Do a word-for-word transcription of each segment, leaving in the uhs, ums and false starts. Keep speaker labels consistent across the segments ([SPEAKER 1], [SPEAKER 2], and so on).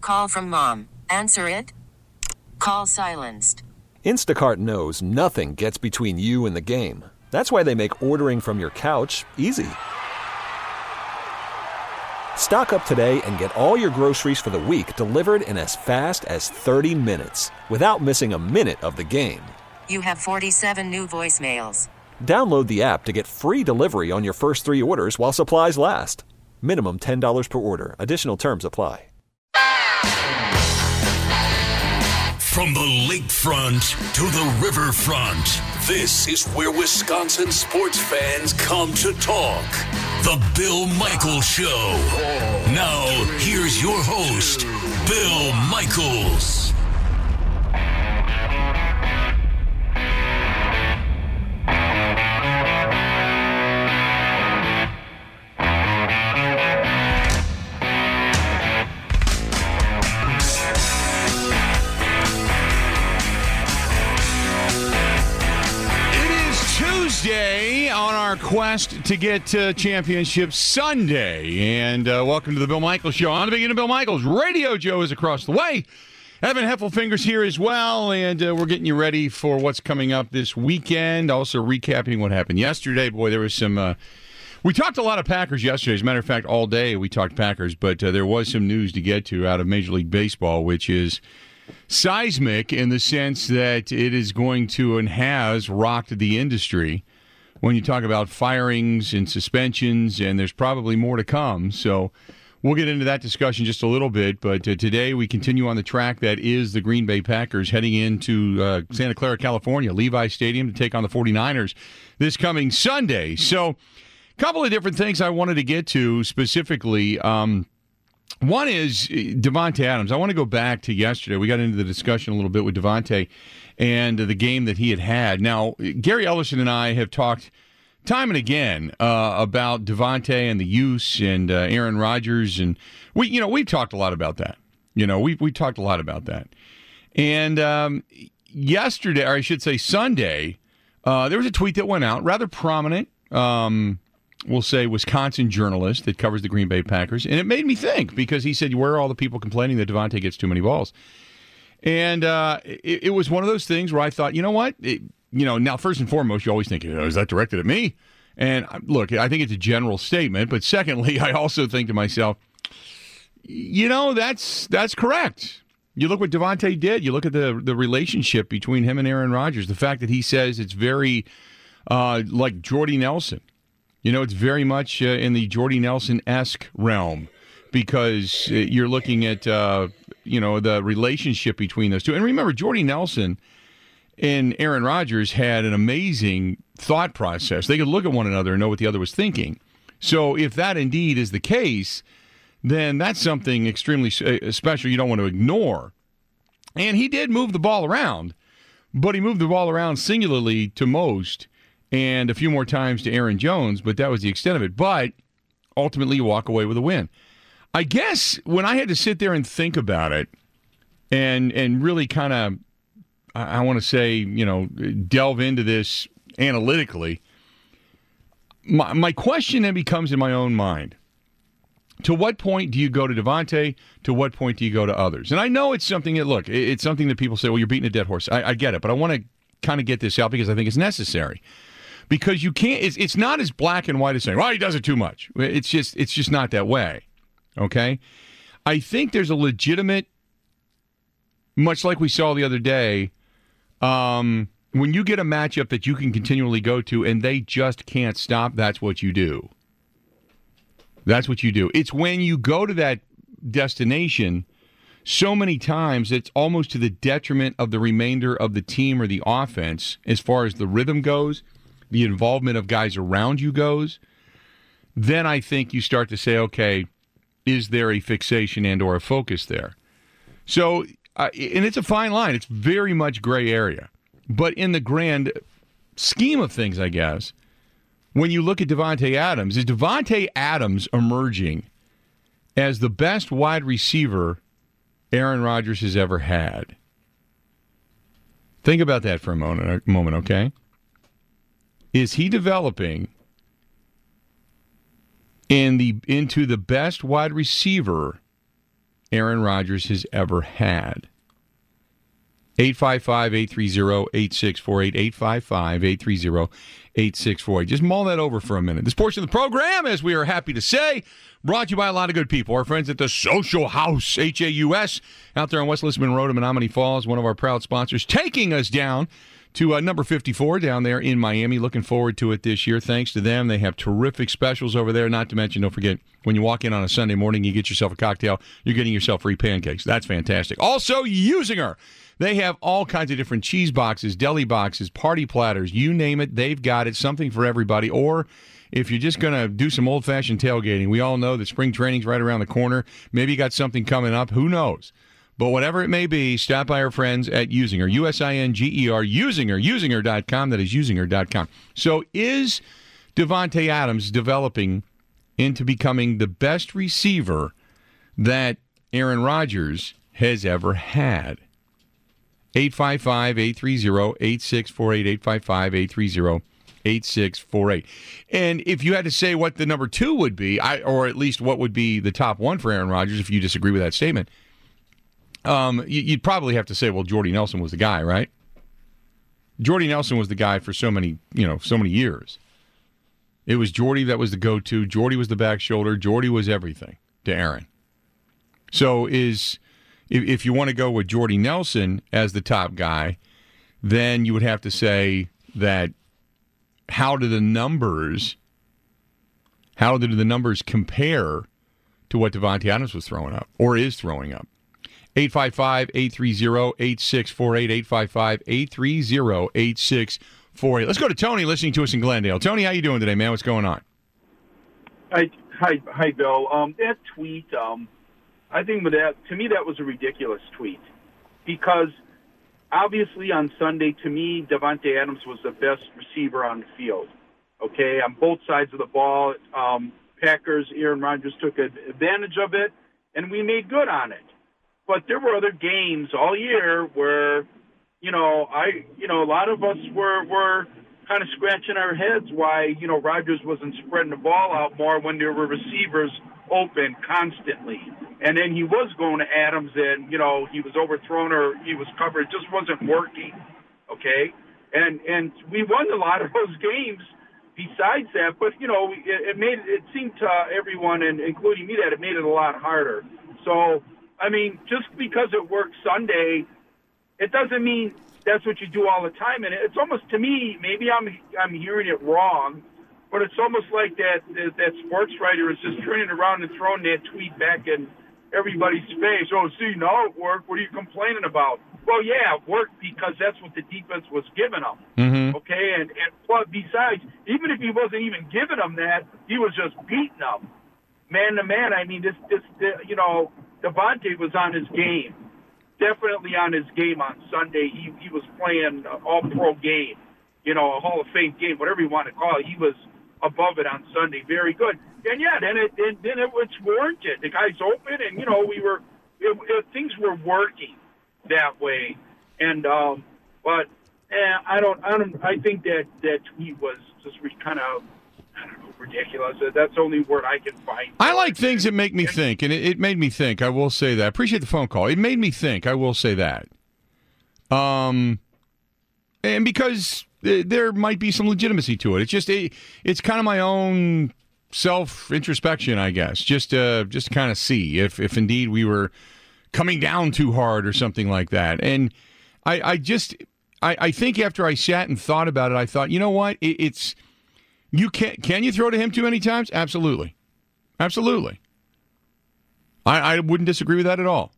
[SPEAKER 1] call from mom. Answer it. Call silenced.
[SPEAKER 2] Instacart knows nothing gets between you and the game. That's why they make ordering from your couch easy. Stock up today and get all your groceries for the week delivered in as fast as thirty minutes without missing a minute of the game.
[SPEAKER 1] You have forty-seven new voicemails.
[SPEAKER 2] Download the app to get free delivery on your first three orders while supplies last. Minimum ten dollars per order. Additional terms apply.
[SPEAKER 3] From the lakefront to the riverfront, this is where Wisconsin sports fans come to talk. The Bill Michaels Show. Now, here's your host, Bill Michaels.
[SPEAKER 4] Day on our quest to get to Championship Sunday. And uh, welcome to the Bill Michaels Show. On the beginning of Bill Michaels. Radio Joe is across the way. Evan Heffelfinger's here as well. And uh, we're getting you ready for what's coming up this weekend. Also recapping what happened yesterday. Boy, there was some... Uh, we talked a lot of Packers yesterday. As a matter of fact, all day we talked Packers. But uh, there was some news to get to out of Major League Baseball, which is seismic in the sense that it is going to and has rocked the industry when you talk about firings and suspensions, and there's probably more to come. So we'll get into that discussion just a little bit. But uh, today we continue on the track that is the Green Bay Packers heading into uh, Santa Clara, California, Levi Stadium to take on the 49ers this coming Sunday. So a couple of different things I wanted to get to specifically. Um, one is Davante Adams. I want to go back to yesterday. We got into the discussion a little bit with Davante and the game that he had had. Now, Gary Ellison and I have talked time and again uh, about Davante and the use and uh, Aaron Rodgers, and we, you know, we've talked a lot about that. You know, we we talked a lot about that. And um, yesterday, or I should say Sunday, uh, there was a tweet that went out, rather prominent. Um, we'll say Wisconsin journalist that covers the Green Bay Packers, and it made me think because he said, "Where are all the people complaining that Davante gets too many balls?" And uh, it, it was one of those things where I thought, you know what? It, you know, now, first and foremost, you always think, oh, is that directed at me? And look, I think it's a general statement. But secondly, I also think to myself, you know, that's that's correct. You look what Davante did. You look at the, the relationship between him and Aaron Rodgers. The fact that he says it's very uh, like Jordy Nelson. You know, it's very much uh, in the Jordy Nelson-esque realm. Because you're looking at, uh, you know, the relationship between those two. And remember, Jordy Nelson and Aaron Rodgers had an amazing thought process. They could look at one another and know what the other was thinking. So if that indeed is the case, then that's something extremely special you don't want to ignore. And he did move the ball around, but he moved the ball around singularly to most and a few more times to Aaron Jones, but that was the extent of it. But ultimately, you walk away with a win. I guess when I had to sit there and think about it and and really kind of, I, I want to say, you know, delve into this analytically, my, my question then becomes in my own mind, to what point do you go to Davante? To what point do you go to others? And I know it's something that, look, it's something that people say, well, you're beating a dead horse. I, I get it, but I want to kind of get this out because I think it's necessary. Because you can't, it's, it's not as black and white as saying, well, he does it too much. It's just, it's just not that way. Okay, I think there's a legitimate, much like we saw the other day, um, when you get a matchup that you can continually go to and they just can't stop, that's what you do. That's what you do. It's when you go to that destination so many times it's almost to the detriment of the remainder of the team or the offense as far as the rhythm goes, the involvement of guys around you goes. Then I think you start to say, okay, is there a fixation and or a focus there? So, uh, and it's a fine line. It's very much gray area. But in the grand scheme of things, I guess, when you look at Davante Adams, is Davante Adams emerging as the best wide receiver Aaron Rodgers has ever had? Think about that for a moment, a moment, okay? Is he developing in the into the best wide receiver Aaron Rodgers has ever had. eight five five, eight three zero, eight six four eight, eight five five, eight three zero, eight six four eight. Just mull that over for a minute. This portion of the program, as we are happy to say, brought to you by a lot of good people. Our friends at the Social House, H A U S, out there on West Lisbon Road in Menominee Falls, one of our proud sponsors, taking us down to uh, number fifty-four down there in Miami. Looking forward to it this year. Thanks to them. They have terrific specials over there. Not to mention, don't forget, when you walk in on a Sunday morning, you get yourself a cocktail, you're getting yourself free pancakes. That's fantastic. Also, Usinger. They have all kinds of different cheese boxes, deli boxes, party platters, you name it, they've got it, something for everybody. Or if you're just going to do some old-fashioned tailgating, we all know that spring training's right around the corner. Maybe you got something coming up, who knows? But whatever it may be, stop by our friends at Usinger, U S I N G E R, Usinger, usinger dot com, that is usinger dot com. So is Davante Adams developing into becoming the best receiver that Aaron Rodgers has ever had? eight five five, eight three zero, eight six four eight, eight five five, eight three zero, eight six four eight. And if you had to say what the number two would be, I, or at least what would be the top one for Aaron Rodgers, if you disagree with that statement, um, you, you'd probably have to say, well, Jordy Nelson was the guy, right? Jordy Nelson was the guy for so many, you know, so many years. It was Jordy that was the go-to. Jordy was the back shoulder. Jordy was everything to Aaron. So is... If you want to go with Jordy Nelson as the top guy, then you would have to say that how do the numbers how do the numbers compare to what Davante Adams was throwing up or is throwing up? eight five five, eight three zero, eight six four eight, eight five five, eight three zero, eight six four eight. Let's go to Tony listening to us in Glendale. Tony, how you doing today, man? What's going on?
[SPEAKER 5] Hi, hi, hi Bill. Um, that tweet, um, I think that, to me, that was a ridiculous tweet because obviously on Sunday, to me, Davante Adams was the best receiver on the field. Okay, on both sides of the ball, um, Packers, Aaron Rodgers took advantage of it, and we made good on it. But there were other games all year where, you know, I, you know, a lot of us were were kind of scratching our heads why, you know, Rodgers wasn't spreading the ball out more when there were receivers open constantly. And then he was going to Adams and, you know, he was overthrown or he was covered. It just wasn't working, okay? And and we won a lot of those games besides that. But, you know, it, it made it seemed to everyone, and including me, that it made it a lot harder. So, I mean, just because it worked Sunday, it doesn't mean that's what you do all the time. And it's almost, to me, maybe I'm I'm hearing it wrong, but it's almost like that that, that sports writer is just turning around and throwing that tweet back in everybody's face. Oh, see, now it worked. What are you complaining about? Well, yeah, it worked because that's what the defense was giving them. Mm-hmm. Okay, and and plus, besides, even if he wasn't even giving them that, he was just beating them, man to man. I mean, this this, this you know, Davante was on his game, definitely on his game on Sunday. He he was playing an all-pro game, you know, a Hall of Fame game, whatever you want to call it. He was above it on Sunday, very good. And yeah, then it then, then it was warranted. The guy's open, and you know we were it, it, things were working that way. And um, but eh, I don't I don't I think that that tweet was just kind of I don't know ridiculous. That's the only word I can find.
[SPEAKER 4] I like things that make me think, and it, it made me think. I will say that. I appreciate the phone call. It made me think. I will say that. Um, and because there might be some legitimacy to it. It's just a, it's kind of my own self-introspection, I guess, just to, just to kind of see if, if indeed we were coming down too hard or something like that. And I, I just, I, I think after I sat and thought about it, I thought, you know what, it, it's, you can can you throw to him too many times? Absolutely. Absolutely. I, I wouldn't disagree with that at all.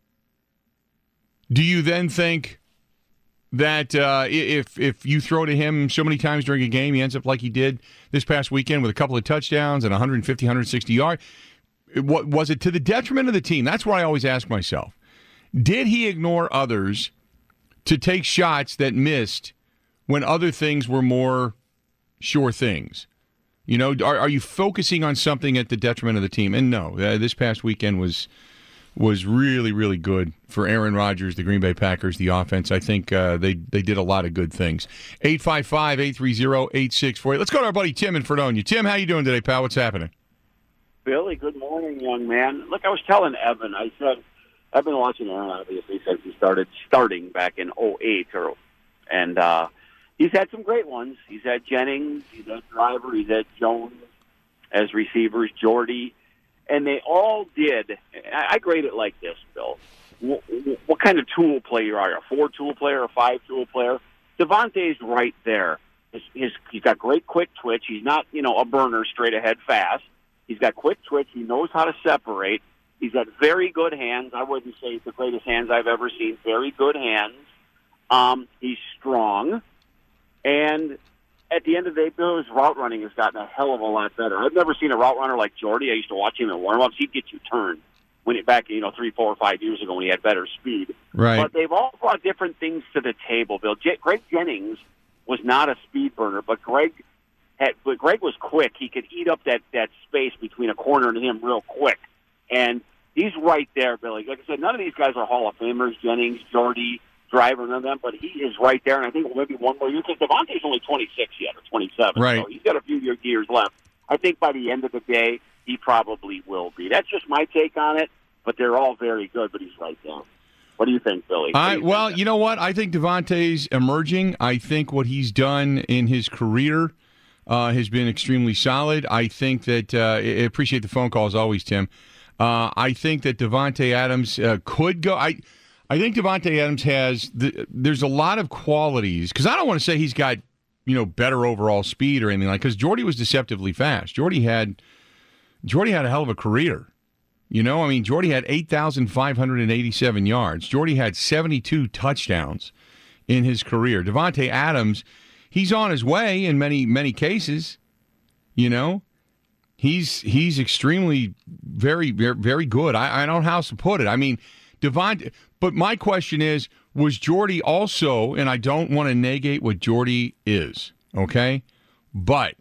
[SPEAKER 4] Do you then think that uh, if if you throw to him so many times during a game, he ends up like he did this past weekend with a couple of touchdowns and one fifty, one sixty yards? What was it to the detriment of the team? That's where I always ask myself. Did he ignore others to take shots that missed when other things were more sure things? You know, are, are you focusing on something at the detriment of the team? And no, uh, this past weekend was was really, really good for Aaron Rodgers, the Green Bay Packers, the offense. I think uh, they, they did a lot of good things. eight five five, eight three zero, eight six four eight. Let's go to our buddy Tim in Fredonia. Tim, how you doing today, pal? What's happening?
[SPEAKER 6] Billy, good morning, young man. Look, I was telling Evan, I said, I've been watching Aaron, obviously, since he started starting back in oh eight, or, and uh, he's had some great ones. He's had Jennings, he's had Driver, he's had Jones as receivers, Jordy, and they all did. I, I grade it like this, Bill. What, what kind of tool player are you? A four-tool player, a five-tool player? Devontae's right there. His, his, he's got great quick twitch. He's not, you know, a burner straight ahead fast. He's got quick twitch. He knows how to separate. He's got very good hands. I wouldn't say it's the greatest hands I've ever seen. Very good hands. Um, he's strong. And at the end of the day, Bill, his route running has gotten a hell of a lot better. I've never seen a route runner like Jordy. I used to watch him in warm-ups. He'd get you turned when it back, you know, three, four, or five years ago when he had better speed.
[SPEAKER 4] Right.
[SPEAKER 6] But they've all brought different things to the table, Bill. J- Greg Jennings was not a speed burner, but Greg had, but Greg was quick. He could eat up that, that space between a corner and him real quick. And he's right there, Billy. Like I said, none of these guys are Hall of Famers, Jennings, Jordy, Driver, none of them, but he is right there. And I think maybe one more year, because Devontae's only twenty-six yet, or twenty-seven.
[SPEAKER 4] Right.
[SPEAKER 6] So he's got a few years left. I think by the end of the day, he probably will be. That's just my take on it, but they're all very good, but he's right there. What do you think, Billy?
[SPEAKER 4] I,
[SPEAKER 6] you
[SPEAKER 4] well,
[SPEAKER 6] think?
[SPEAKER 4] you know what? I think Devontae's emerging. I think what he's done in his career uh, has been extremely solid. I think that uh, I appreciate the phone call as always, Tim. Uh, I think that Davante Adams uh, could go. I I think Davante Adams has the, there's a lot of qualities, because I don't want to say he's got, you know, better overall speed or anything like, because Jordy was deceptively fast. Jordy had Jordy had a hell of a career. You know, I mean, Jordy had eight thousand five hundred eighty-seven yards. Jordy had seventy-two touchdowns in his career. Davante Adams, he's on his way in many, many cases. You know, he's he's extremely, very, very, very good. I, I don't know how else to put it. I mean, Devontae, but my question is, was Jordy also, and I don't want to negate what Jordy is, okay? But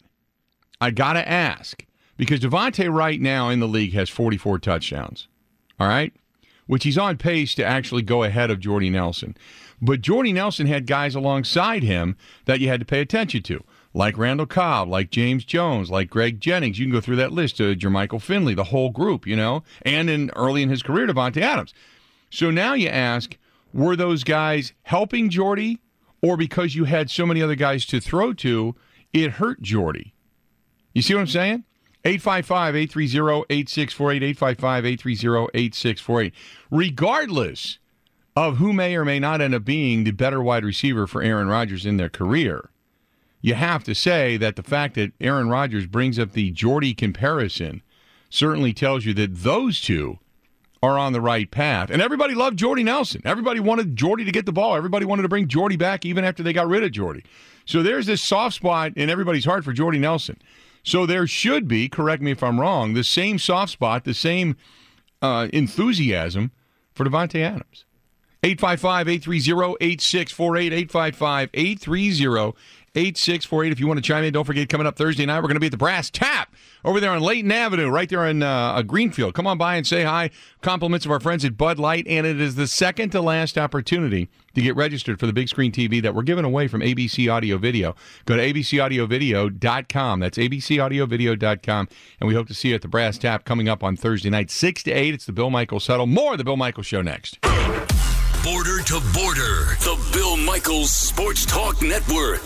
[SPEAKER 4] I got to ask, because Devontae right now in the league has forty-four touchdowns, all right? Which he's on pace to actually go ahead of Jordy Nelson. But Jordy Nelson had guys alongside him that you had to pay attention to, like Randall Cobb, like James Jones, like Greg Jennings. You can go through that list, uh, Jermichael Finley, the whole group, you know, and in early in his career, Davante Adams. So now you ask, were those guys helping Jordy, or because you had so many other guys to throw to, it hurt Jordy? You see what I'm saying? eight five five, eight three zero, eight six four eight, eight five five, eight three zero, eight six four eight. Regardless of who may or may not end up being the better wide receiver for Aaron Rodgers in their career, you have to say that the fact that Aaron Rodgers brings up the Jordy comparison certainly tells you that those two are on the right path. And everybody loved Jordy Nelson. Everybody wanted Jordy to get the ball. Everybody wanted to bring Jordy back even after they got rid of Jordy. So there's this soft spot in everybody's heart for Jordy Nelson. So there should be, correct me if I'm wrong, the same soft spot, the same uh, enthusiasm for Davante Adams. eight five five, eight three zero, eight six four eight, eight five five, eight three zero, eight six four eight. If you want to chime in, don't forget, coming up Thursday night, we're going to be at the Brass Tap over there on Layton Avenue, right there in uh, Greenfield. Come on by and say hi. Compliments of our friends at Bud Light, and it is the second to last opportunity to get registered for the big screen T V that we're giving away from A B C Audio Video. Go to A B C audio video dot com. That's A B C audio video dot com, and we hope to see you at the Brass Tap coming up on Thursday night, six to eight. It's the Bill Michaels Huddle. More of the Bill Michaels Show next.
[SPEAKER 3] Border to Border, the Bill Michaels Sports Talk Network.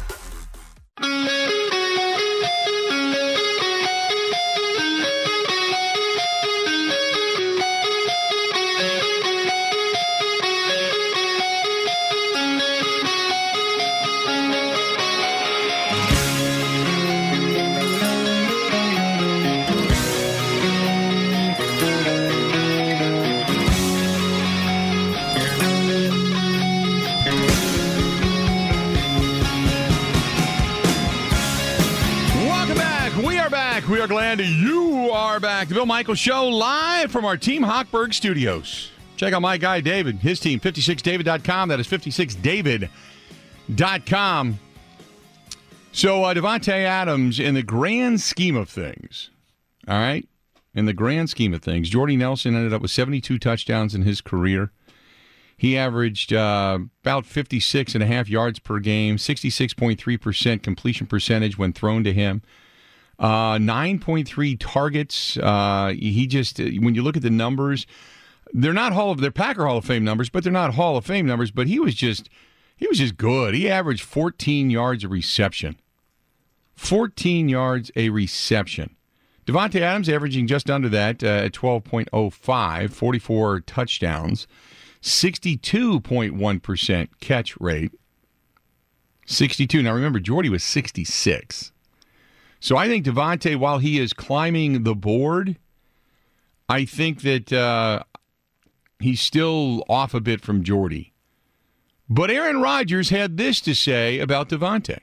[SPEAKER 4] We are glad you are back. The Bill Michaels Show, live from our Team Hochberg studios. Check out my guy, David, his team, five six david dot com. That is five six david dot com. So, uh, Davante Adams, in the grand scheme of things, all right, in the grand scheme of things, Jordy Nelson ended up with seventy-two touchdowns in his career. He averaged uh, about fifty-six and a half yards per game, sixty-six point three percent completion percentage when thrown to him. Uh, nine point three targets. Uh, he just, when you look at the numbers, They're not Hall of they're Packer Hall of Fame numbers, but they're not Hall of Fame numbers. But he was just he was just good. He averaged fourteen yards a reception. fourteen yards a reception. Davante Adams averaging just under that uh, at twelve point oh five, forty-four touchdowns, sixty-two point one percent catch rate. sixty-two. Now remember, Jordy was sixty-six. So I think Davante, while he is climbing the board, I think that uh, he's still off a bit from Jordy. But Aaron Rodgers had this to say about Davante.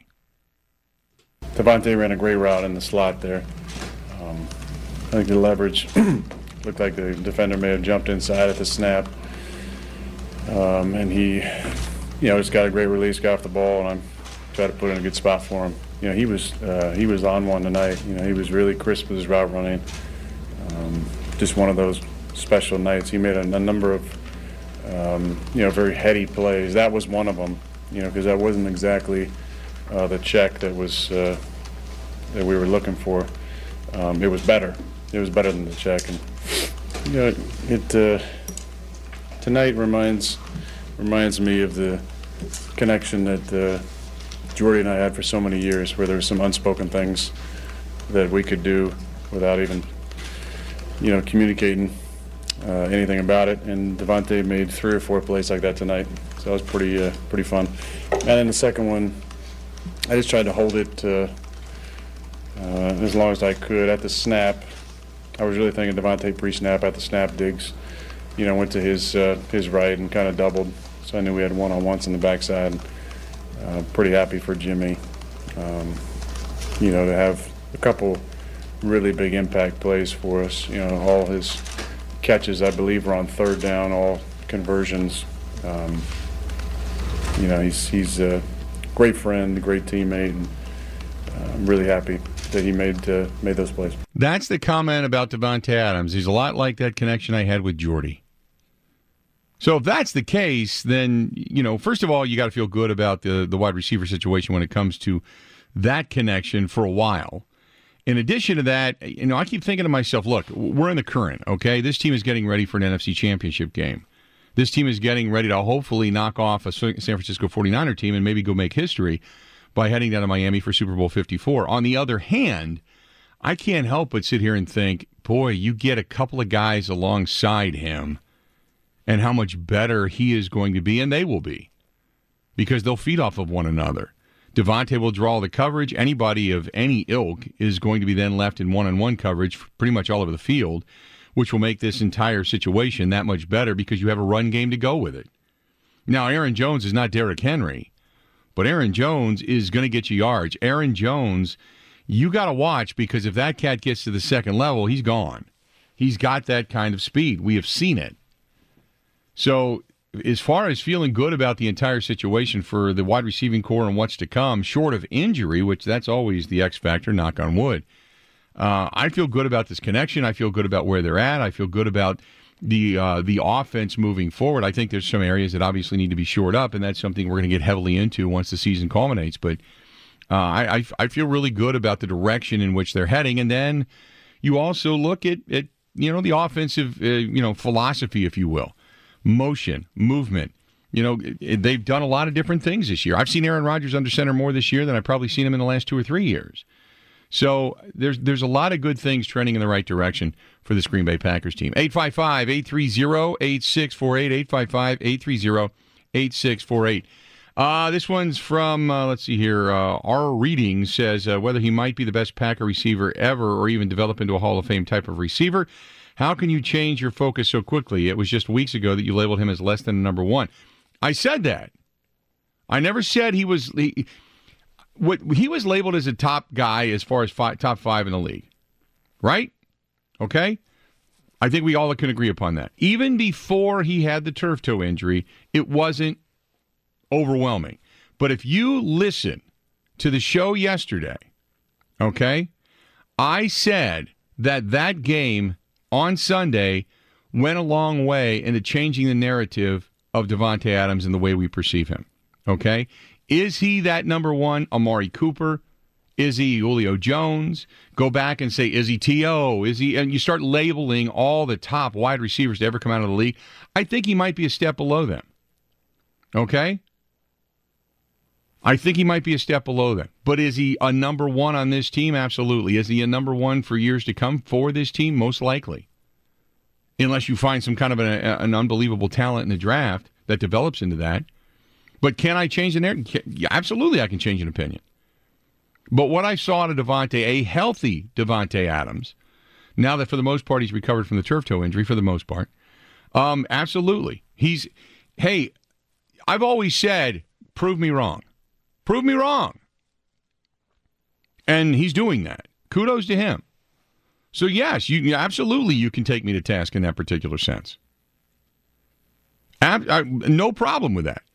[SPEAKER 7] Davante ran a great route in the slot there. Um, I think the leverage looked like the defender may have jumped inside at the snap. Um, and he, you know, just got a great release, got off the ball, and I tried to put it in a good spot for him. You know, he was uh, he was on one tonight. You know, he was really crisp with his route running. Um, just one of those special nights. He made a, a number of, um, you know, very heady plays. That was one of them. You know, because that wasn't exactly uh, the check that was uh, that we were looking for. Um, it was better. It was better than the check. And you know, it, it uh, tonight reminds reminds me of the connection that uh, Jordy and I had for so many years, where there were some unspoken things that we could do without even, you know, communicating uh, anything about it. And Davante made three or four plays like that tonight, so that was pretty uh, pretty fun. And then the second one, I just tried to hold it uh, uh, as long as I could at the snap. I was really thinking Davante pre-snap. At the snap, Diggs, you know, went to his uh, his right and kind of doubled, so I knew we had one-on-ones on the backside. Uh, pretty happy for Jimmy, um, you know, to have a couple really big impact plays for us. You know, all his catches, I believe, were on third down, all conversions. Um, you know, he's he's a great friend, a great teammate, and uh, I'm really happy that he made uh, made those plays.
[SPEAKER 4] That's the comment about Davante Adams. He's a lot like that connection I had with Jordy. So if that's the case, then, you know, first of all, you got to feel good about the, the wide receiver situation when it comes to that connection for a while. In addition to that, you know, I keep thinking to myself, look, we're in the current, okay? This team is getting ready for an N F C Championship game. This team is getting ready to hopefully knock off a San Francisco forty-niner team and maybe go make history by heading down to Miami for Super Bowl fifty-four. On the other hand, I can't help but sit here and think, boy, you get a couple of guys alongside him, and how much better he is going to be, and they will be, because they'll feed off of one another. Davante will draw the coverage. Anybody of any ilk is going to be then left in one-on-one coverage pretty much all over the field, which will make this entire situation that much better because you have a run game to go with it. Now, Aaron Jones is not Derrick Henry, but Aaron Jones is going to get you yards. Aaron Jones, you got to watch, because if that cat gets to the second level, he's gone. He's got that kind of speed. We have seen it. So as far as feeling good about the entire situation for the wide receiving core and what's to come, short of injury, which that's always the X factor, knock on wood, uh, I feel good about this connection. I feel good about where they're at. I feel good about the uh, the offense moving forward. I think there's some areas that obviously need to be shored up, and that's something we're going to get heavily into once the season culminates. But uh, I, I I feel really good about the direction in which they're heading. And then you also look at, at you know, the offensive uh, you know philosophy, if you will. Motion, movement. You know, they've done a lot of different things this year. I've seen Aaron Rodgers under center more this year than I've probably seen him in the last two or three years. So there's there's a lot of good things trending in the right direction for this Green Bay Packers team. eight five five, eight three zero, eight six four eight, eight five five, eight three zero, eight six four eight. Uh, this one's from, uh, let's see here, uh, Our Reading says uh, whether he might be the best Packer receiver ever or even develop into a Hall of Fame type of receiver. How can you change your focus so quickly? It was just weeks ago that you labeled him as less than a number one. I said that. I never said he was he, what he was labeled as a top guy as far as five, top five in the league, right? Okay, I think we all can agree upon that. Even before he had the turf toe injury, it wasn't overwhelming. But if you listen to the show yesterday, okay, I said that that game on Sunday went a long way into changing the narrative of Davante Adams and the way we perceive him. Okay? Is he that number one? Amari Cooper? Is he Julio Jones? Go back and say, is he T O? Is he? And you start labeling all the top wide receivers to ever come out of the league. I think he might be a step below them. Okay? I think he might be a step below them. But is he a number one on this team? Absolutely. Is he a number one for years to come for this team? Most likely. Unless you find some kind of an, an unbelievable talent in the draft that develops into that. But can I change the narrative? Yeah, absolutely, I can change an opinion. But what I saw out of Davante, a healthy Davante Adams, now that for the most part he's recovered from the turf toe injury, for the most part, um, absolutely. He's, hey, I've always said, prove me wrong. Prove me wrong. And he's doing that. Kudos to him. So, yes, you absolutely you can take me to task in that particular sense. Ab- I, no problem with that.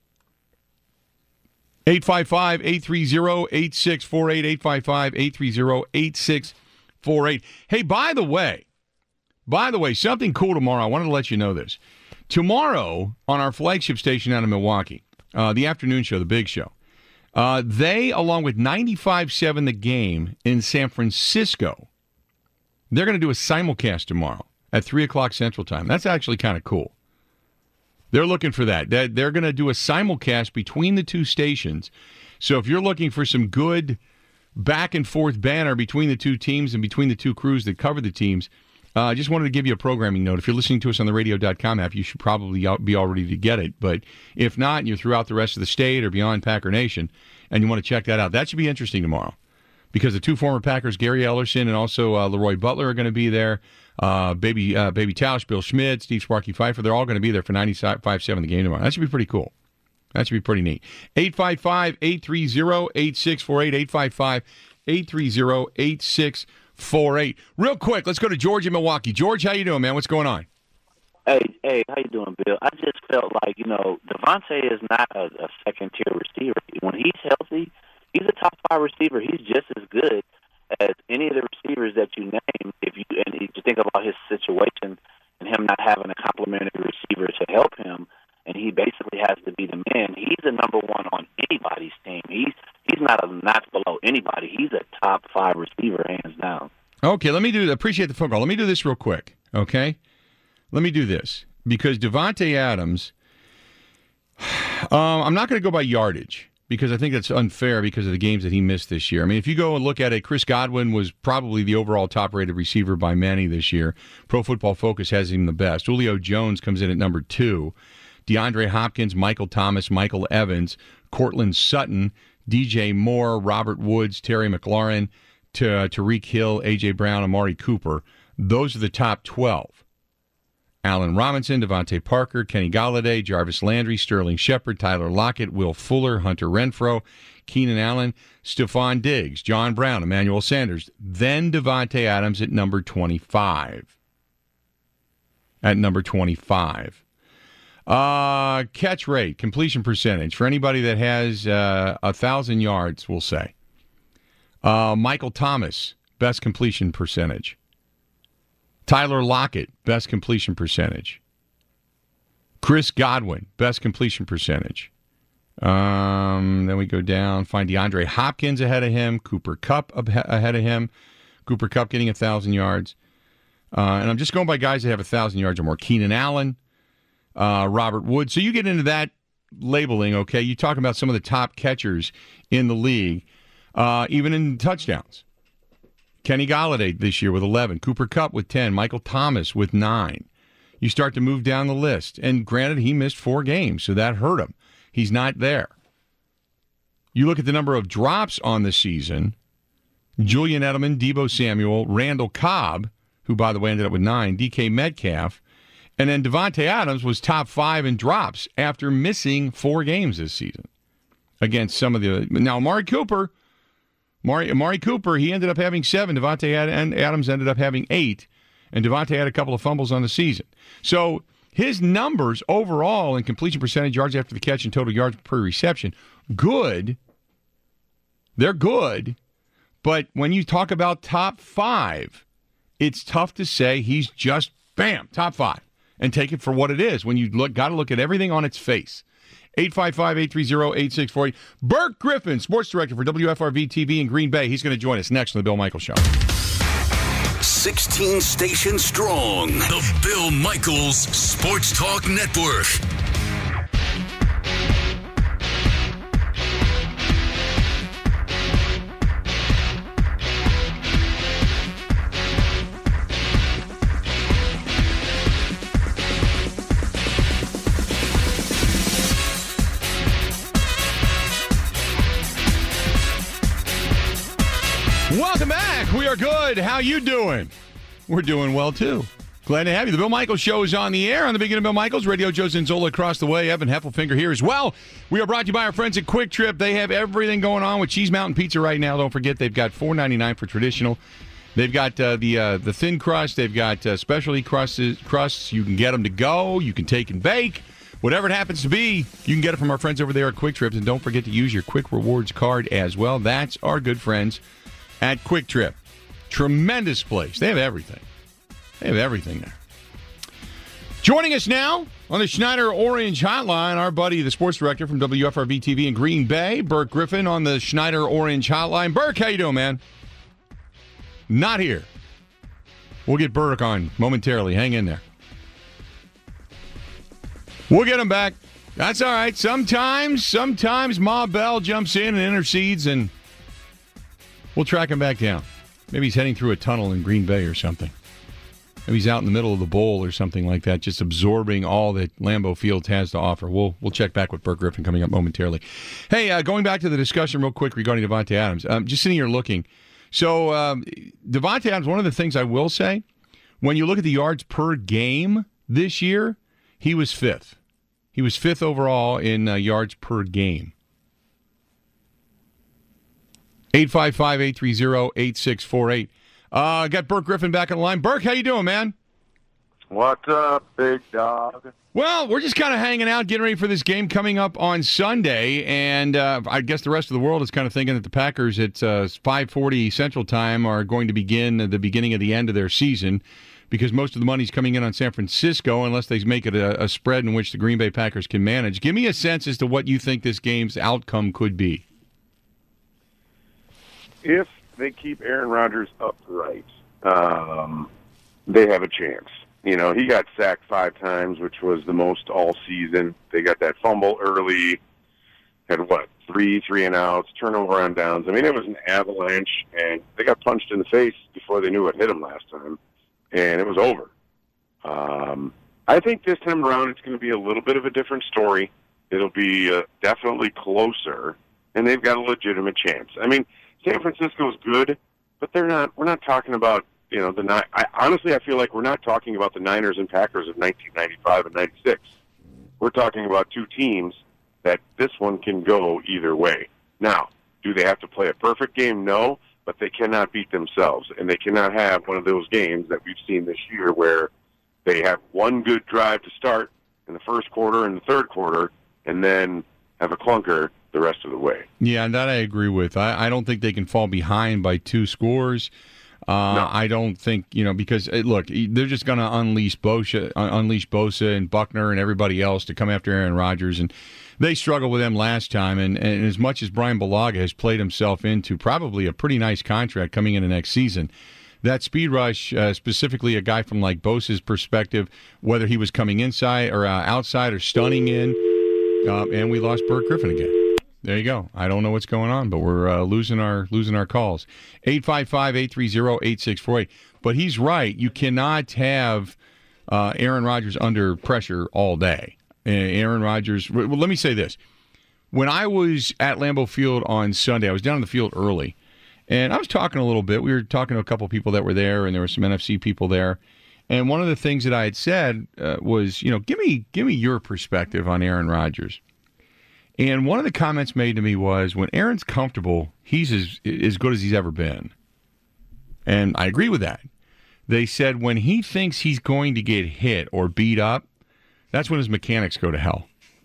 [SPEAKER 4] eight five five, eight three zero, eight six four eight, eight five five, eight three zero, eight six four eight. Hey, by the way, by the way, something cool tomorrow. I wanted to let you know this. Tomorrow on our flagship station out of Milwaukee, uh, the afternoon show, the big show, uh, they, along with ninety-five point seven The Game in San Francisco, they're going to do a simulcast tomorrow at three o'clock Central Time. That's actually kind of cool. They're looking for that. They're going to do a simulcast between the two stations. So if you're looking for some good back-and-forth banter between the two teams and between the two crews that cover the teams, I uh, just wanted to give you a programming note. If you're listening to us on the radio dot com app, you should probably be all ready to get it. But if not, and you're throughout the rest of the state or beyond Packer Nation, and you want to check that out, that should be interesting tomorrow. Because the two former Packers, Gary Ellerson and also uh, Leroy Butler, are going to be there. Uh, Baby uh, Baby Tausch, Bill Schmidt, Steve Sparky Pfeiffer, they're all going to be there for ninety-five point seven The Game tomorrow. That should be pretty cool. That should be pretty neat. eight five five, eight three zero, eight six four eight, eight five five, eight three zero, eight six four eight. Real quick, let's go to George in Milwaukee. George, how you doing, man? What's going on?
[SPEAKER 8] Hey, hey, how you doing, Bill? I just felt like, you know, Davante is not a, a second-tier receiver. When he's healthy, he's a top five receiver. He's just as good as any of the receivers that you name. If you and if you think about his situation and him not having a complimentary receiver to help him, and he basically has to be the man. He's the number one on anybody's team. He's he's not a notch below anybody. He's a top five receiver, hands down.
[SPEAKER 4] Okay, let me do. Appreciate the phone call. Let me do this real quick. Okay, let me do this because Davante Adams. Um, I'm not going to go by yardage, because I think that's unfair because of the games that he missed this year. I mean, if you go and look at it, Chris Godwin was probably the overall top-rated receiver by many this year. Pro Football Focus has him the best. Julio Jones comes in at number two. DeAndre Hopkins, Michael Thomas, Michael Evans, Cortland Sutton, D J Moore, Robert Woods, Terry McLaurin, to, uh, Tyreek Hill, A J Brown, Amari Cooper. Those are the top twelve. Allen Robinson, Devontae Parker, Kenny Golladay, Jarvis Landry, Sterling Shepard, Tyler Lockett, Will Fuller, Hunter Renfrow, Keenan Allen, Stephon Diggs, John Brown, Emmanuel Sanders. Then Davante Adams at number twenty-five. At number twenty-five. Uh, catch rate, completion percentage, for anybody that has uh, one thousand yards, we'll say. Uh, Michael Thomas, best completion percentage. Tyler Lockett, best completion percentage. Chris Godwin, best completion percentage. Um, then we go down, find DeAndre Hopkins ahead of him, Cooper Kupp ahead of him, Cooper Kupp getting one thousand yards. Uh, and I'm just going by guys that have one thousand yards or more. Keenan Allen, uh, Robert Woods. So you get into that labeling, okay? You talk about some of the top catchers in the league, uh, even in touchdowns. Kenny Golladay this year with eleven, Cooper Kupp with ten, Michael Thomas with nine. You start to move down the list. And granted, he missed four games, so that hurt him. He's not there. You look at the number of drops on the season. Julian Edelman, Deebo Samuel, Randall Cobb, who, by the way, ended up with nine, D K Metcalf, and then Davante Adams was top five in drops after missing four games this season against some of the... Now, Amari Cooper... Amari, Amari Cooper, he ended up having seven. Davante Adams ended up having eight. And Davante had a couple of fumbles on the season. So his numbers overall in completion percentage, yards after the catch, and total yards per reception, good. They're good. But when you talk about top five, it's tough to say he's just, bam, top five. And take it for what it is when you look, got to look at everything on its face. eight five five, eight three zero, eight six four eight. Burke Griffin, sports director for W F R V T V in Green Bay. He's going to join us next on the Bill Michaels Show.
[SPEAKER 3] sixteen stations strong. The Bill Michaels Sports Talk Network.
[SPEAKER 4] Welcome back. We are good. How you doing? We're doing well, too. Glad to have you. The Bill Michaels Show is on the air on the beginning of Bill Michaels. Radio Joe Zinzola across the way. Evan Heffelfinger here as well. We are brought to you by our friends at Quick Trip. They have everything going on with Cheese Mountain Pizza right now. Don't forget, they've got four ninety-nine for traditional. They've got uh, the uh, the thin crust. They've got uh, specialty crusts, crusts. You can get them to go. You can take and bake. Whatever it happens to be, you can get it from our friends over there at Quick Trip. And don't forget to use your Quick Rewards card as well. That's our good friends at Quick Trip. Tremendous place. They have everything. They have everything there. Joining us now on the Schneider Orange Hotline, our buddy, the sports director from W F R V T V in Green Bay, Burke Griffin on the Schneider Orange Hotline. Burke, how you doing, man? Not here. We'll get Burke on momentarily. Hang in there. We'll get him back. That's all right. Sometimes, sometimes Ma Bell jumps in and intercedes, and we'll track him back down. Maybe he's heading through a tunnel in Green Bay or something. Maybe he's out in the middle of the bowl or something like that, just absorbing all that Lambeau Fields has to offer. We'll we'll check back with Burke Griffin coming up momentarily. Hey, uh, going back to the discussion real quick regarding Davante Adams. Um, just sitting here looking. So um, Davante Adams, one of the things I will say, when you look at the yards per game this year, he was fifth. He was fifth overall in uh, yards per game. eight five five, eight three zero, eight six four eight. Uh, got Burke Griffin back on the line. Burke, how you doing, man?
[SPEAKER 9] What's up, big dog?
[SPEAKER 4] Well, we're just kind of hanging out, getting ready for this game coming up on Sunday, and uh, I guess the rest of the world is kind of thinking that the Packers at uh, five forty Central Time are going to begin the beginning of the end of their season because most of the money's coming in on San Francisco unless they make it a, a spread in which the Green Bay Packers can manage. Give me a sense as to what you think this game's outcome could be.
[SPEAKER 9] If they keep Aaron Rodgers upright, um, they have a chance. You know, he got sacked five times, which was the most all season. They got that fumble early, had what, three, three and outs, turnover on downs. I mean, it was an avalanche, and they got punched in the face before they knew what hit them last time, and it was over. Um, I think this time around it's going to be a little bit of a different story. It'll be uh, definitely closer, and they've got a legitimate chance. I mean, San Francisco's good, but they're not. We're not talking about, you know, the. I, honestly, I feel like we're not talking about the Niners and Packers of nineteen ninety-five and ninety-six. We're talking about two teams that this one can go either way. Now, do they have to play a perfect game? No, but they cannot beat themselves, and they cannot have one of those games that we've seen this year where they have one good drive to start in the first quarter and the third quarter, and then have a clunker the rest of the way.
[SPEAKER 4] Yeah, and that I agree with. I, I don't think they can fall behind by two scores. Uh, no. I don't think, you know, because, look, they're just going to unleash Bosa, unleash Bosa and Buckner and everybody else to come after Aaron Rodgers. And they struggled with them last time. And, and as much as Brian Bulaga has played himself into probably a pretty nice contract coming into next season, that speed rush, uh, specifically a guy from like Bosa's perspective, whether he was coming inside or uh, outside or stunning in, uh, and we lost Burke Griffin again. There you go. I don't know what's going on, but we're uh, losing our losing our calls. eight five five, eight three zero, eight six four eight. But he's right. You cannot have uh, Aaron Rodgers under pressure all day. Uh, Aaron Rodgers, well, let me say this. When I was at Lambeau Field on Sunday, I was down on the field early, and I was talking a little bit. We were talking to a couple of people that were there, and there were some N F C people there. And one of the things that I had said uh, was, you know, give me give me your perspective on Aaron Rodgers. And one of the comments made to me was, when Aaron's comfortable, he's as, as good as he's ever been. And I agree with that. They said when he thinks he's going to get hit or beat up, that's when his mechanics go to hell.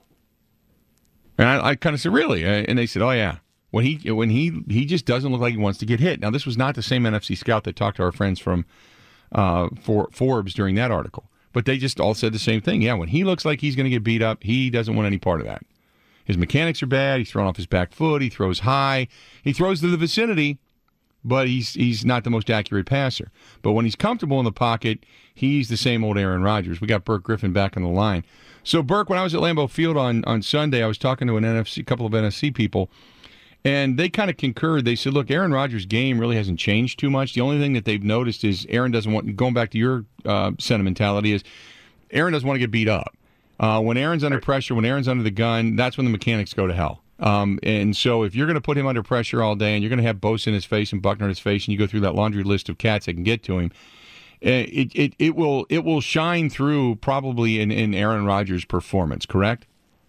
[SPEAKER 4] And I, I kind of said, really? And they said, oh, yeah. When he when he he just doesn't look like he wants to get hit. Now, this was not the same N F C scout that talked to our friends from uh, for Forbes during that article. But they just all said the same thing. Yeah, when he looks like he's going to get beat up, he doesn't want any part of that. His mechanics are bad. He's throwing off his back foot. He throws high. He throws to the vicinity, but he's he's not the most accurate passer. But when he's comfortable in the pocket, he's the same old Aaron Rodgers. We got Burke Griffin back on the line. So, Burke, when I was at Lambeau Field on, on Sunday, I was talking to an N F C, couple of N F C people, and they kind of concurred. They said, look, Aaron Rodgers' game really hasn't changed too much. The only thing that they've noticed is Aaron doesn't want, going back to your uh, sentimentality, is Aaron doesn't want to get beat up. Uh, when Aaron's under pressure, when Aaron's under the gun, that's when the mechanics go to hell. Um, and so if you're going to put him under pressure all day and you're going to have Bosa in his face and Buckner in his face and you go through that laundry list of cats that can get to him, it it, it will it will shine through probably in, in Aaron Rodgers' performance, correct?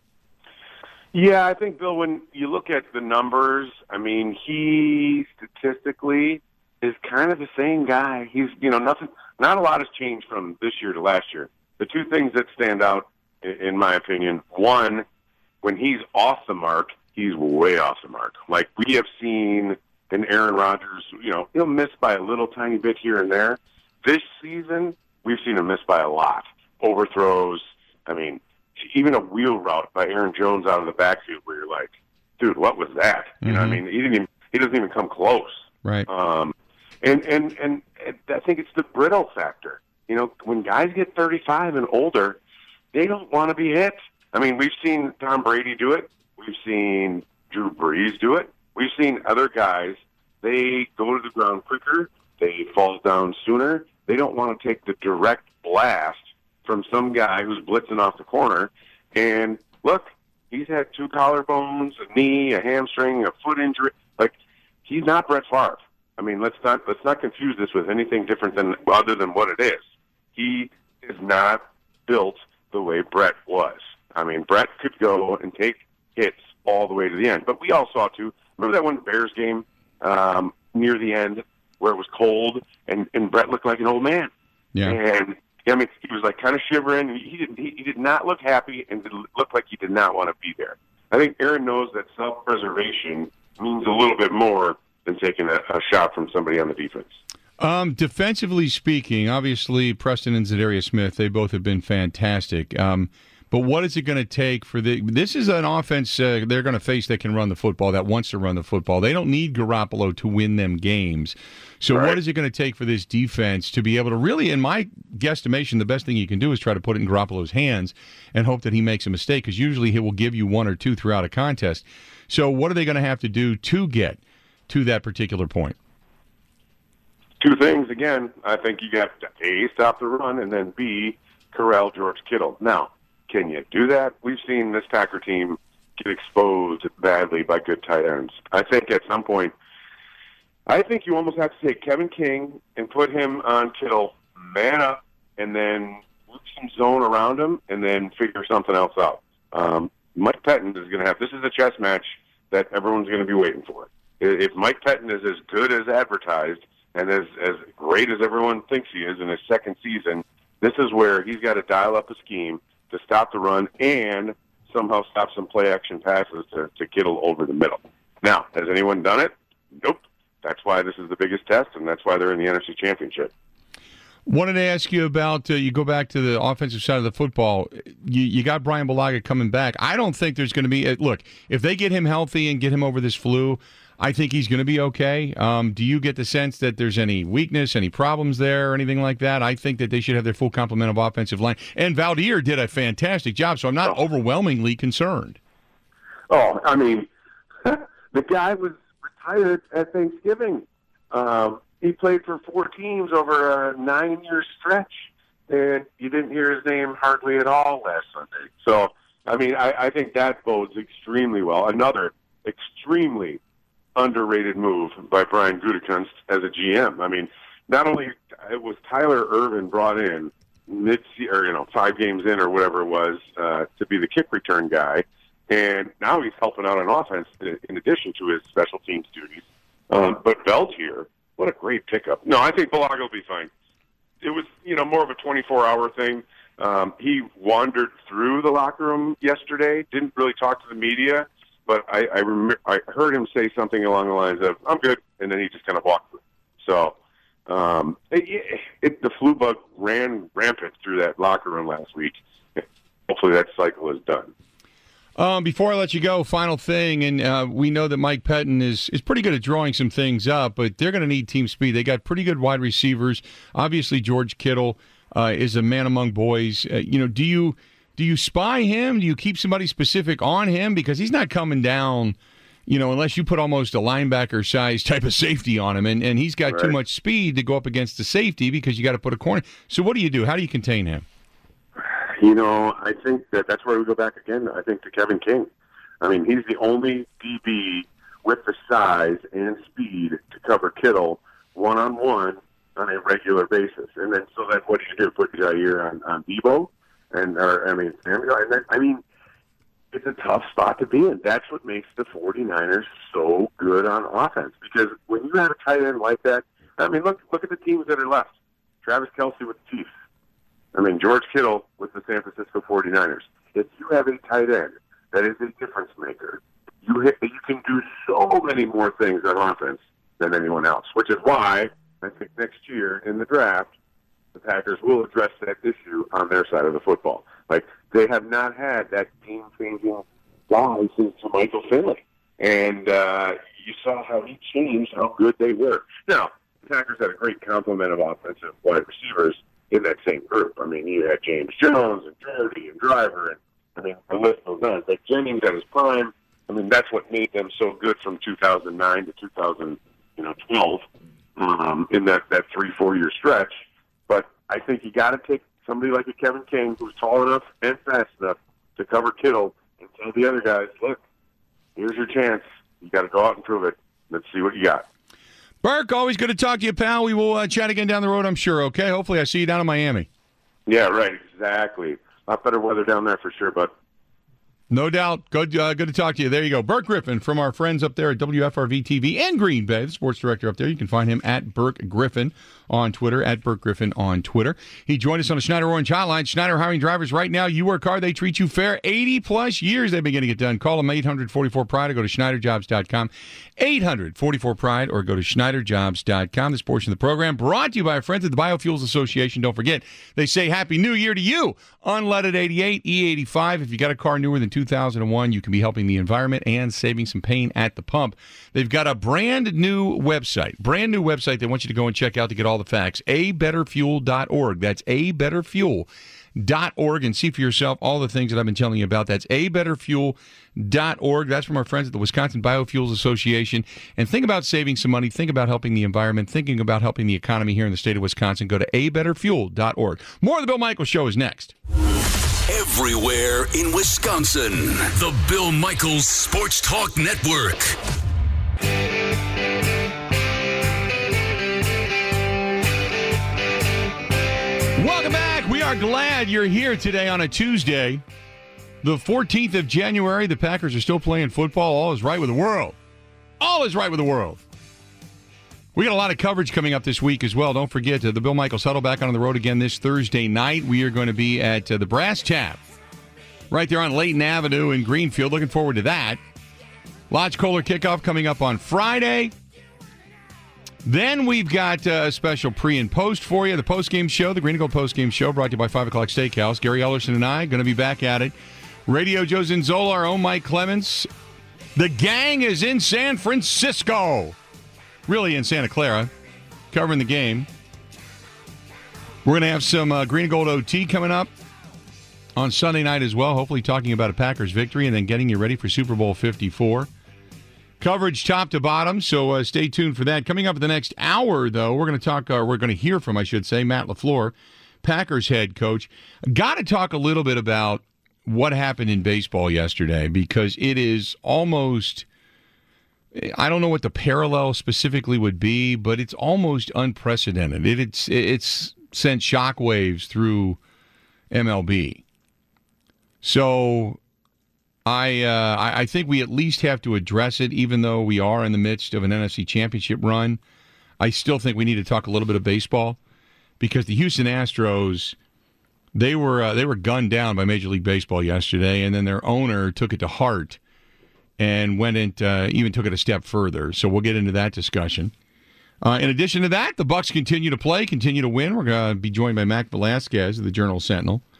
[SPEAKER 9] Yeah, I think, Bill, when you look at the numbers, I mean, he statistically is kind of the same guy. He's, you know, nothing, not a lot has changed from this year to last year. The two things that stand out, in my opinion, one, when he's off the mark, he's way off the mark. Like we have seen in Aaron Rodgers, you know, he'll miss by a little tiny bit here and there. This season, we've seen him miss by a lot. Overthrows, I mean, even a wheel route by Aaron Jones out of the backfield where you're like, dude, what was that? You mm-hmm. know, I mean, he didn't even, he doesn't even come close.
[SPEAKER 4] Right.
[SPEAKER 9] Um, and, and, and I think it's the brittle factor. You know, when guys get thirty-five and older, they don't want to be hit. I mean, we've seen Tom Brady do it. We've seen Drew Brees do it. We've seen other guys, they go to the ground quicker. They fall down sooner. They don't want to take the direct blast from some guy who's blitzing off the corner. And look, he's had two collarbones, a knee, a hamstring, a foot injury. Like, he's not Brett Favre. I mean, let's not let's not confuse this with anything different than other than what it is. He is not built the way Brett was. I mean, Brett could go and take hits all the way to the end. But we all saw, too, remember that one Bears game um, near the end where it was cold and, and Brett looked like an old man?
[SPEAKER 4] Yeah.
[SPEAKER 9] And, I mean, he was, like, kind of shivering. He, didn't, he, he did not look happy and did look like he did not want to be there. I think Aaron knows that self-preservation means a little bit more than taking a, a shot from somebody on the defense.
[SPEAKER 4] Um, defensively speaking, obviously Preston and Zadarius Smith, they both have been fantastic. Um, but what is it going to take for the? This is an offense uh, they're going to face that can run the football, that wants to run the football. They don't need Garoppolo to win them games. So right. What is it going to take for this defense to be able to really, in my guesstimation, the best thing you can do is try to put it in Garoppolo's hands and hope that he makes a mistake, because usually he will give you one or two throughout a contest. So what are they going to have to do to get to that particular point?
[SPEAKER 9] Two things, again. I think you got to, A, stop the run, and then B, corral George Kittle. Now, can you do that? We've seen this Packer team get exposed badly by good tight ends. I think at some point, I think you almost have to take Kevin King and put him on Kittle, man up, and then work some zone around him, and then figure something else out. Um, Mike Pettin is going to have – this is a chess match that everyone's going to be waiting for. If Mike Pettin is as good as advertised – and as as great as everyone thinks he is in his second season, this is where he's got to dial up a scheme to stop the run and somehow stop some play-action passes to, to Kittle over the middle. Now, has anyone done it? Nope. That's why this is the biggest test, and that's why they're in the N F C Championship.
[SPEAKER 4] Wanted to ask you about, uh, you go back to the offensive side of the football. You, you got Brian Bulaga coming back. I don't think there's going to be, uh, look, if they get him healthy and get him over this flu, I think he's going to be okay. Um, do you get the sense that there's any weakness, any problems there, or anything like that? I think that they should have their full complement of offensive line. And Valdir did a fantastic job, so I'm not oh. overwhelmingly concerned.
[SPEAKER 9] Oh, I mean, the guy was retired at Thanksgiving. Um, he played for four teams over a nine-year stretch, and you didn't hear his name hardly at all last Sunday. So, I mean, I, I think that bodes extremely well. Another extremely underrated move by Brian Gutekunst as a G M. I mean, not only it was Tyler Ervin brought in mid or you know five games in or whatever it was uh, to be the kick return guy, and now he's helping out on offense in addition to his special teams duties. Um, but Valdir, what a great pickup! No, I think Bulaga will be fine. It was you know more of a twenty-four hour thing. Um, he wandered through the locker room yesterday, didn't really talk to the media. But I I, rem- I heard him say something along the lines of, I'm good, and then he just kind of walked through. So um, it, it, the flu bug ran rampant through that locker room last week. Hopefully that cycle is done.
[SPEAKER 4] Um, before I let you go, final thing, and uh, we know that Mike Pettin is, is pretty good at drawing some things up, but they're going to need team speed. They got pretty good wide receivers. Obviously, George Kittle uh, is a man among boys. Uh, you know, do you do you spy him? Do you keep somebody specific on him? Because he's not coming down, you know, unless you put almost a linebacker size type of safety on him, and, and he's got right. too much speed to go up against the safety because you got to put a corner. So what do you do? How do you contain him?
[SPEAKER 9] You know, I think that that's where we go back again, I think, to Kevin King. I mean, he's the only D B with the size and speed to cover Kittle one-on-one on a regular basis. And then, so then what do you do? Put Jair on, on Debo? And, or, I mean, Samuel? And then, I mean, it's a tough spot to be in. That's what makes the 49ers so good on offense. Because when you have a tight end like that, I mean, look, look at the teams that are left. Travis Kelce with the Chiefs. I mean, George Kittle with the San Francisco 49ers. If you have a tight end that is a difference maker, you hit, you can do so many more things on offense than anyone else, which is why I think next year in the draft, the Packers will address that issue on their side of the football. Like, they have not had that game-changing guy since Michael Finley. And uh, you saw how he changed how good they were. Now, the Packers had a great complement of offensive wide receivers in that same group. I mean, you had James Jones and Jordy and Driver, and I mean, the list goes on. But Jennings at his prime, I mean, that's what made them so good from two thousand nine to two thousand twelve um, in that, that three, four-year stretch. But I think you got to take somebody like a Kevin King who's tall enough and fast enough to cover Kittle and tell the other guys, look, here's your chance. You got to go out and prove it. Let's see what you got.
[SPEAKER 4] Burke, always good to talk to you, pal. We will uh, chat again down the road, I'm sure, okay? Hopefully I see you down in Miami.
[SPEAKER 9] Yeah, right, exactly. A lot better weather down there for sure, bud.
[SPEAKER 4] No doubt. Good uh, good to talk to you. There you go. Burke Griffin from our friends up there at W F R V T V and Green Bay, the sports director up there. You can find him at Burke Griffin on Twitter, at Burke Griffin on Twitter. He joined us on the Schneider Orange Hotline. Schneider hiring drivers right now. You work hard, they treat you fair. eighty-plus years they've been getting it done. Call them eight hundred forty-four pride or go to Schneider Jobs dot com. eight hundred forty-four pride or go to Schneider Jobs dot com. This portion of the program brought to you by our friends at the Biofuels Association. Don't forget, they say Happy New Year to you. Unleaded eighty-eight, E eighty-five. If you got a car newer than two thousand one, you can be helping the environment and saving some pain at the pump. They've got a brand new website, brand new website they want you to go and check out to get all the facts, a better fuel dot org. That's a better fuel dot org, and see for yourself all the things that I've been telling you about. That's a better fuel dot org. That's from our friends at the Wisconsin Biofuels Association. And think about saving some money. Think about helping the environment. Thinking about helping the economy here in the state of Wisconsin. Go to a better fuel dot org. More of the Bill Michaels Show is next.
[SPEAKER 3] Everywhere in Wisconsin, the Bill Michaels Sports Talk Network.
[SPEAKER 4] Welcome back. We are glad you're here today on a Tuesday, the fourteenth of January. The Packers are still playing football. All is right with the world. All is right with the world. We got a lot of coverage coming up this week as well. Don't forget, uh, the Bill Michaels Huddle back on the road again this Thursday night. We are going to be at uh, the Brass Tap right there on Layton Avenue in Greenfield. Looking forward to that. Lodge Kohler kickoff coming up on Friday. Then we've got uh, a special pre and post for you. The post-game show, the Green and Gold post-game show, brought to you by five o'clock Steakhouse. Gary Ellerson and I going to be back at it. Radio Joe Zinzola, our own Mike Clemens. The gang is in San Francisco. Really in Santa Clara, covering the game. We're going to have some uh, Green and Gold O T coming up on Sunday night as well, hopefully talking about a Packers victory and then getting you ready for Super Bowl fifty-four. Coverage top to bottom, so uh, stay tuned for that. Coming up in the next hour, though, we're going to talk, uh, we're going to hear from, I should say, Matt LaFleur, Packers head coach. Got to talk a little bit about what happened in baseball yesterday, because it is almost, I don't know what the parallel specifically would be, but it's almost unprecedented. It, it's it's sent shockwaves through M L B. So I, uh, I I think we at least have to address it, even though we are in the midst of an N F C Championship run. I still think we need to talk a little bit of baseball, because the Houston Astros, they were uh, they were gunned down by Major League Baseball yesterday, and then their owner took it to heart and went and uh, even took it a step further. So we'll get into that discussion. Uh, in addition to that, the Bucs continue to play, continue to win. We're going to be joined by Mac Velasquez of the Journal-Sentinel.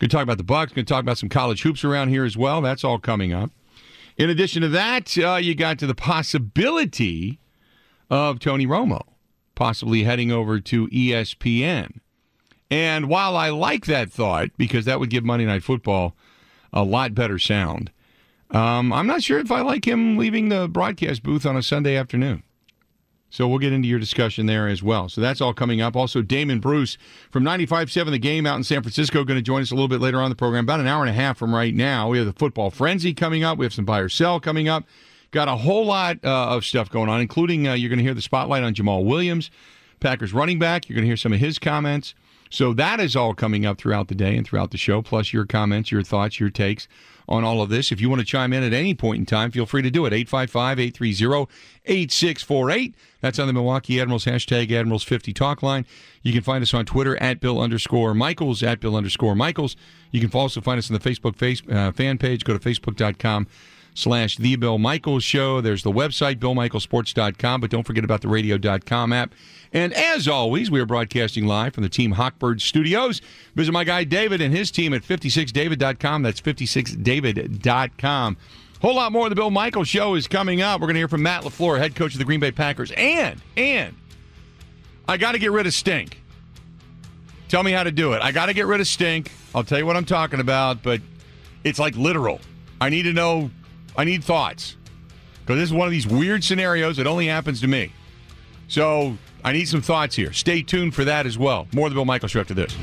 [SPEAKER 4] Going to talk about the Bucks. Going to talk about some college hoops around here as well. That's all coming up. In addition to that, uh, you got to the possibility of Tony Romo possibly heading over to E S P N. And while I like that thought, because that would give Monday Night Football a lot better sound, um, I'm not sure if I like him leaving the broadcast booth on a Sunday afternoon. So we'll get into your discussion there as well. So that's all coming up. Also, Damon Bruce from ninety-five point seven The Game out in San Francisco going to join us a little bit later on in the program, about an hour and a half from right now. We have the Football Frenzy coming up. We have some buy or sell coming up. Got a whole lot uh, of stuff going on, including uh, you're going to hear the spotlight on Jamal Williams, Packers running back. You're going to hear some of his comments. So that is all coming up throughout the day and throughout the show, plus your comments, your thoughts, your takes on all of this. If you want to chime in at any point in time, feel free to do it. eight five five, eight three zero, eight six four eight. That's on the Milwaukee Admirals hashtag Admirals fifty talk line. You can find us on Twitter at Bill underscore Michaels, at Bill underscore Michaels. You can also find us on the Facebook face, uh, fan page. Go to facebook.com slash The Bill Michaels Show. There's the website, bill michaels sports dot com, but don't forget about the radio dot com app. And as always, we are broadcasting live from the Team Hawkbird studios. Visit my guy David and his team at fifty-six david dot com. That's fifty-six david dot com. Whole lot more of the Bill Michaels Show is coming up. We're going to hear from Matt LaFleur, head coach of the Green Bay Packers. And, and, I got to get rid of stink. Tell me how to do it. I got to get rid of stink. I'll tell you what I'm talking about, but it's like literal. I need to know, I need thoughts. Because this is one of these weird scenarios that only happens to me. So I need some thoughts here. Stay tuned for that as well. More of the Bill Michaels Show after this.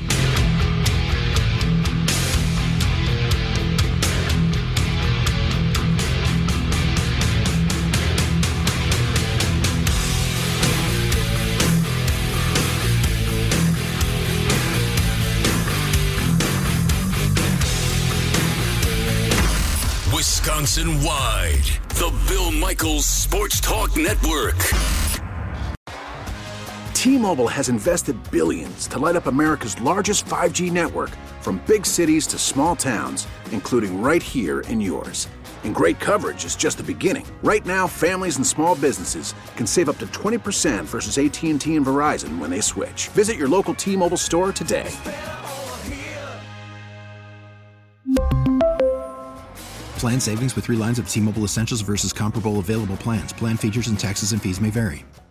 [SPEAKER 3] Wisconsin-wide, the Bill Michaels Sports Talk Network.
[SPEAKER 10] T-Mobile has invested billions to light up America's largest five G network, from big cities to small towns, including right here in yours. And great coverage is just the beginning. Right now, families and small businesses can save up to twenty percent versus A T and T and Verizon when they switch. Visit your local T-Mobile store today.
[SPEAKER 11] Plan savings with three lines of T-Mobile Essentials versus comparable available plans. Plan features and taxes and fees may vary.